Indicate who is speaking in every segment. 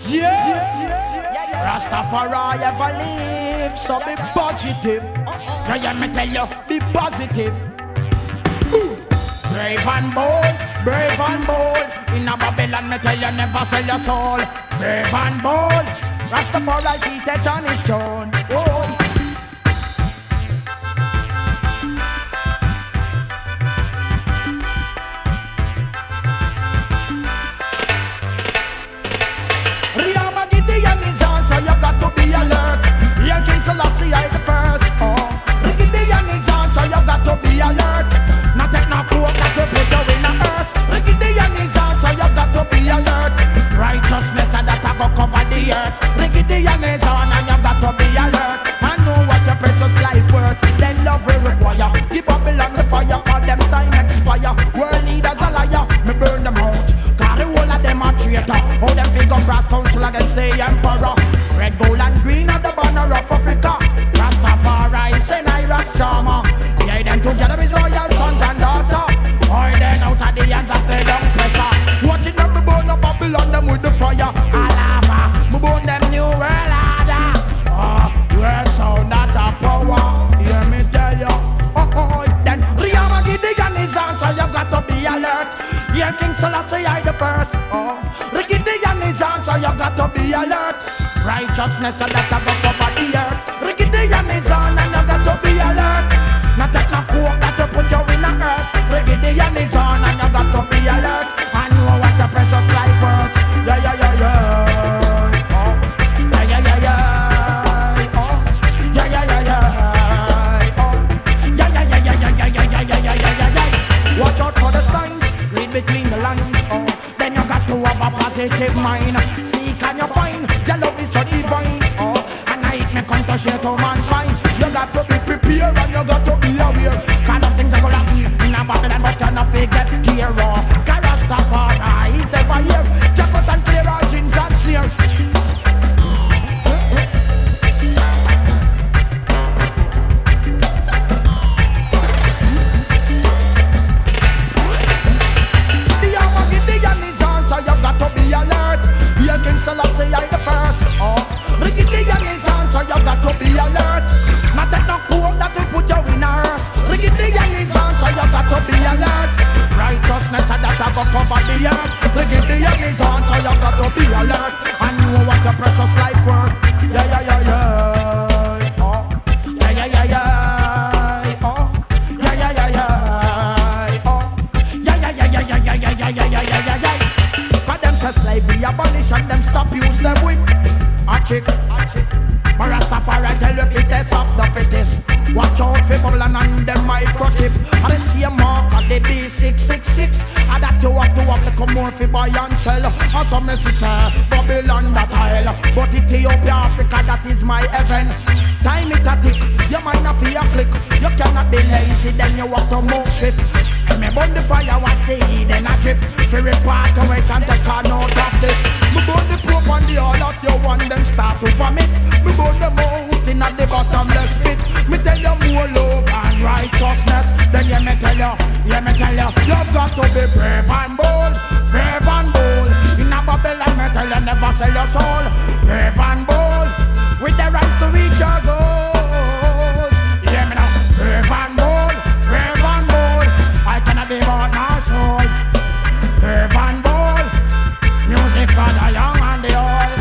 Speaker 1: Rastafari ever live, so be positive. Yeah, me tell you, be positive. Brave and bold. In a Babylon, me tell you, never sell your soul. Brave and bold. Rastafari seated on his throne. Oh.
Speaker 2: Selassie I the first, Rigidian is on, so you got to be alert. Not take no coke, not to put you in a hearse. Rigidian is on, so you got to be alert. Righteousness and that I go cover the earth. Rigidian is on and you got to be alert. I know what your precious life worth. Then love will require. Give Babylon the fire, all them time expire. World leaders a liar, me burn them out. Cause the whole of them a traitor. How them figure brass council against the emperor. Red, gold and green are the banner of Africa. Rastafari, Senairas, Chama. Yeah, them together is royal sons and daughters. Or then out of the hands of the young presser. Watching them, me burn up Babylon, them with the fire. Alava, me burn them new world order. Word sound that a power. Hear me tell you. Then Rihanna Gideon is on, so you got to be alert. Yeah, King Selassie I the first. Gideon is on, so you got to be alert. Righteousness and that I go cover the earth. Rigidian is on and you got to be alert. Not take no coke that to put you in a hearse. Rigidian is on and you got to be alert. I know what your precious life worth. Yeah, yeah, yeah, yeah. Oh. Yeah, yeah, yeah, yeah. Oh. Yeah, yeah, yeah, yeah. Oh. Yeah, yeah, yeah, yeah, yeah, yeah, yeah, yeah, yeah, yeah, yeah. Watch out for the signs. Read between the lines. Oh. Then you got to have a positive mind. Seek and you find. Your love is so divine, and I me come to share to mankind. You got to be prepared and you got to be aware. Kind of things are gonna happen in a Babylon, but you not get scared. Cause Rastafari is ever here. Check out and clear our gins and sneer. The Armageddon is on, so you got to be alert. Here King Selassie I the first. Rigidian is on, so you got to be alert. Not take no coke that will put you in a hearse. Rigidian is on, so you got to be alert. Righteousness and that I go cover the earth. Rigidian is on, so you got to be alert. I know what your precious life worth. Yeah, yeah, yeah, yeah. Oh. Yeah, yeah, yeah, yeah. Oh. Yeah, yeah, yeah, yeah. Oh. Yeah, yeah, yeah, yeah, yeah, yeah, yeah, yeah, yeah, yeah, yeah. For them say slavery abolish and them stop use them whip. A chick. My Rastafari tell you fittest of the fittest. Watch out for Babylon and them microchip. And the same mark of the B666. And that you have to have the come more for buy and sell. And some message Babylon that hell. But Ethiopia, Africa, that is my heaven. Time it a tick, your mind a fear click. You cannot be lazy, then you have to move swift. Me burn the fire, watch the heat and a drift. For repart to it and take a note of this. Me burn the probe and the all of you want them start to vomit. Me burn them out in at the bottomless pit. Me tell you more love and righteousness. Then you me tell you, you've got to be brave and bold. Brave and bold. In a Babylon me tell you never sell your soul. Brave and bold. With the right to reach your goals. Hear me now. Brave and bold. Brave and bold. I cannot be bought my soul. Brave and bold. Music for the young and the old.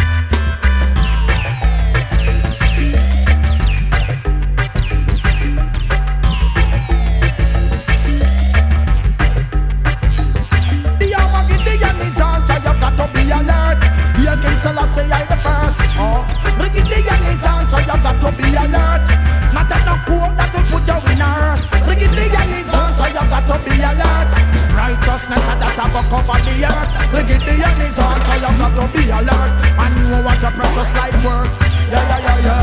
Speaker 2: The Armageddon is on, so you got to be alert. Here King Selassie I the first. Rigidian is on, so you got to be alert. Not take no coke that will put you in a hearse. Rigidian is on, so you got to be alert. Righteousness and that I go cover the earth. Rigidian is on, so you got to be alert. And know what your precious life worth. Yeah, yeah, yeah, yeah.